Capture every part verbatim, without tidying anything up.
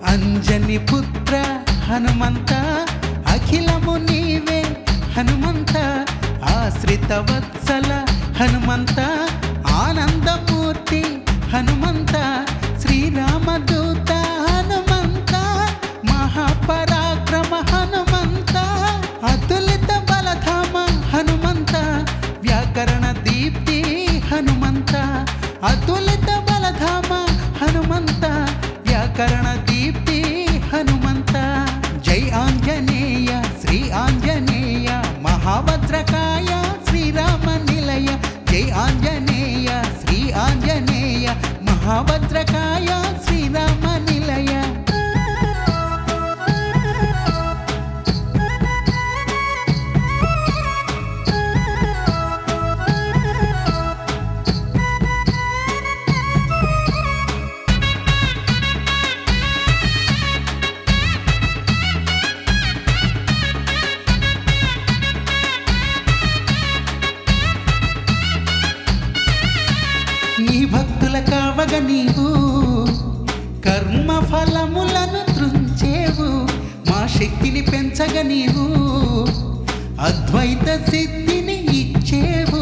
అంజని పుత్ర హనుమంత అఖిలము నీవే హనుమంత ఆశ్రిత వత్సల హనుమంత ఆనందమూర్తి హనుమంత శ్రీరామదూత హనుమంత మహాపరాక్రమ హనుమంత అతులిత బలధామ హనుమంత వ్యాకరణ దీప్తి హనుమంత అతులిత బలధామ హనుమంత వ్యాకరణ దీప్తి హనుమంత జై ఆంజనేయ శ్రీ ఆంజనేయ మహాభద్రకాయ శ్రీరామ నిలయ జై ఆంజనేయ శ్రీ ఆంజనేయ మహాభద్రకాయ శ్రీరామ నిలయ నీ భక్తుల కావగ నీవు కర్మ ఫలములను త్రుంచేవు మా శక్తిని పెంచగ నీవు అద్వైత సిద్ధిని ఇచ్చేవు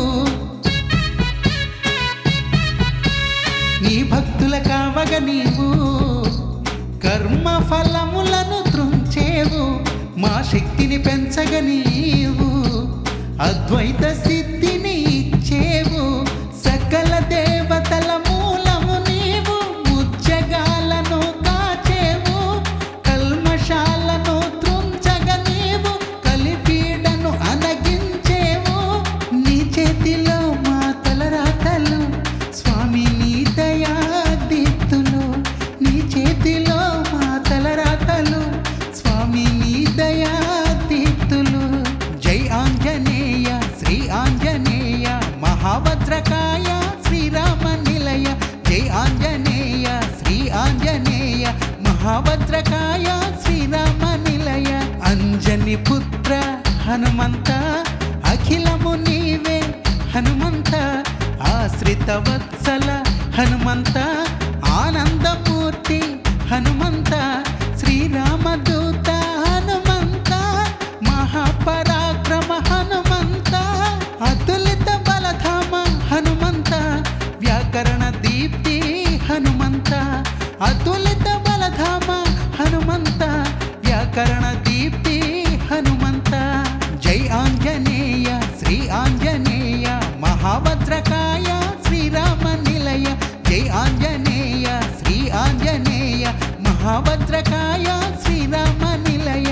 నీ భక్తుల కావగ నీవు కర్మ ఫలములను త్రుంచేవు మా శక్తిని పెంచగ నీవు అద్వైత సిద్ధిని ఇచ్చేవు సకల దేవతల మూలము నీవు ముజ్జగాలను కాచేవు కల్మషాలను త్రుంచగ నీవు కలిపీడను అనగించేవు నీ చేతిలో మా తలరాతలు స్వామి నీ దయా దీప్తులు నీ చేతిలో మా తలరాతలు స్వామి నీ దయా దీప్తులు జై ఆంజనేయ శ్రీ ఆంజనేయ మహాభద్రకాయ శ్రీరామ నిలయ జై ఆంజనేయ శ్రీ ఆంజనేయ మహాభద్రకాయ శ్రీరామ నిలయ అంజని పుత్ర హనుమంత అఖిలము నీవే హనుమంత ఆశ్రిత వత్సల హనుమంత ఆనందమూర్తి హనుమంత శ్రీరామదూత హనుమంత మహాపరాక్రమ హనుమంత అతులిత బలధామ హనుమంత వ్యాకరణ దీప్తి హనుమంత అతులిత బలధామ హనుమంత వ్యాకరణ దీప్తి హనుమంత జై ఆంజనేయ శ్రీ ఆంజనేయ మహాభద్రకాయ శ్రీరామ నిలయ జై ఆంజనేయ శ్రీ ఆంజనేయ మహాభద్రకాయ శ్రీరామ నిలయ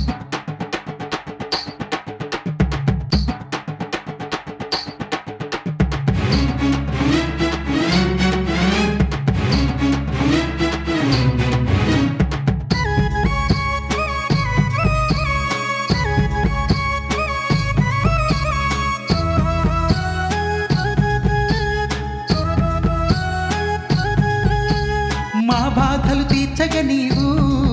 మా బాధలు తీర్చగ నీవు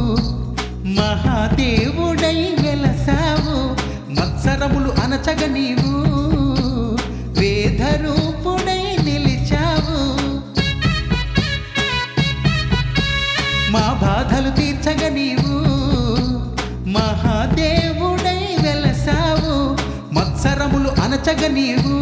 మహాదేవుడై వెలసావు మత్సరములు అనచగ నీవు వేదరూపుడై నిలిచావు మా బాధలు తీర్చగ నీవు మహాదేవుడై వెలసావు మత్సరములు అనచగ నీవు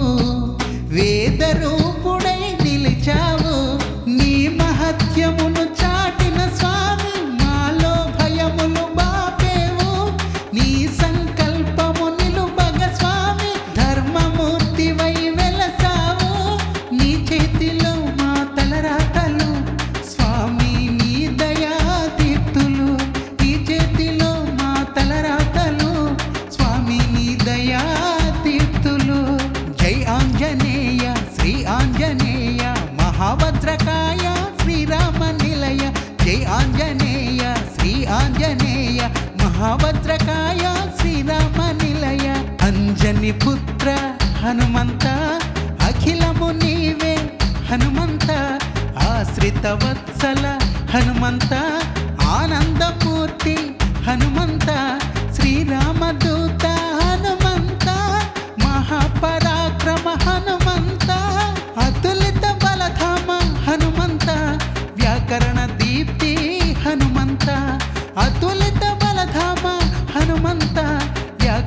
వేదరూపుడై నిలిచావు నీ మహత్యమును చాటిన స్వామి మాలో భయములు బాపేవు నీ సంకల్పము నిలుబగ స్వామి ధర్మమూర్తివై వెలసావు నీ చేతిలో మా తలరాతలు స్వామి నీ దయా దీప్తులు నీ చేతిలో మా తలరాతలు స్వామి నీ దయా దీప్తులు జై ఆంజనేయ శ్రీ ఆంజనేయ మహాభద్రకాయ శ్రీరామ నిలయ జై ఆంజనేయ శ్రీ ఆంజనేయ మహాభద్రకాయ శ్రీరామ నిలయ అంజని పుత్ర హనుమంత అఖిలము నీవే హనుమంత ఆశ్రిత వత్సల హనుమంత ఆనందమూర్తి హనుమంత శ్రీరామదూత హనుమంత మహాపరాక్రమ హనుమంత అతులిత బలధామ హనుమంత వ్యాకరణ దీప్తి హనుమంత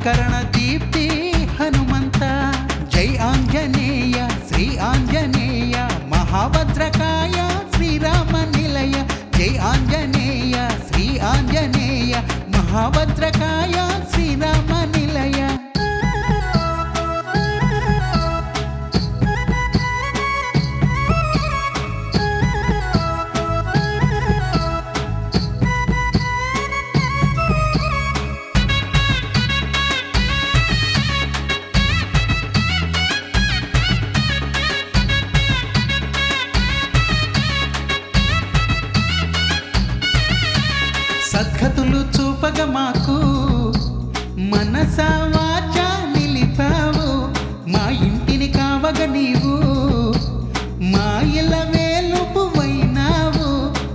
వ్యాకరణ దీప్తి హనుమంత. జై ఆంజనేయ శ్రీ ఆంజనేయ మహాభద్రకాయ శ్రీరామ నిలయ. జై ఆంజనేయ శ్రీ ఆంజనేయ మహాభద్రకాయ శ్రీరామ నిలయ. సద్గతులు చూపగ మాకు మనసా వాచా నిలిపావు. మా ఇంటిని కావగ నీవు మా ఇల వేలుపువైనావు.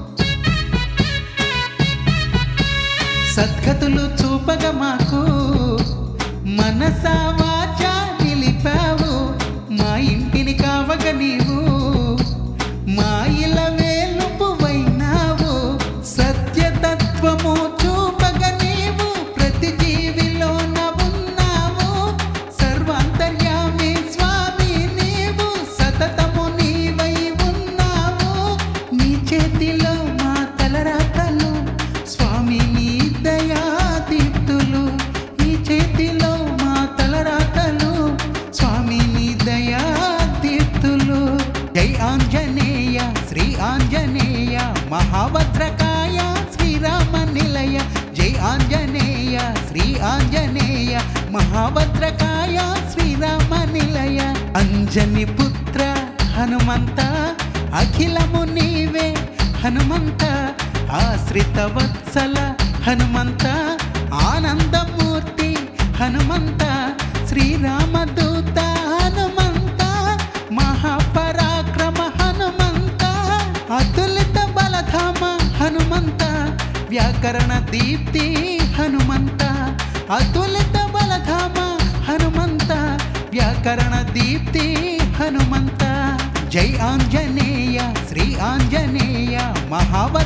సద్గతులు చూపగ మాకు మనసా వాచా నిలిపావు. మా ఇంటిని కావగ నీవు మా ఇల వేలుపువైనావు. సత్యతత్వము చూపగ నీవు ప్రతి జీవిలోన ఉన్నావు. సర్వాంతర్యామి స్వామి నీవు సతతము నీవై ఉన్నావు. నీ చేతిలో మా తలరాతలు స్వామి నీ దయా దీప్తులు. నీ చేతిలో మా తలరాతలు స్వామి నీ దయా దీప్తులు. జై ఆంజనేయ శ్రీ ఆంజనేయ మహాభద్రకాయ శ్రీరామ నిలయ. జై ఆంజనేయ శ్రీ ఆంజనేయ మహాభద్రకాయ శ్రీరామ నిలయ. అంజని పుత్ర హనుమంత అఖిలము నీవే హనుమంత. ఆశ్రిత వత్సల హనుమంత ఆనందమూర్తి హనుమంత. శ్రీరామదూత హనుమంత మహాపరాక్రమ హనుమంత. అతులిత బలధామ హనుమంత వ్యాకరణ దీప్తి హనుమంత. అతులిత బలధామ హనుమంత వ్యాకరణ దీప్తి హనుమంత. జై ఆంజనేయ శ్రీ ఆంజనేయ మహావ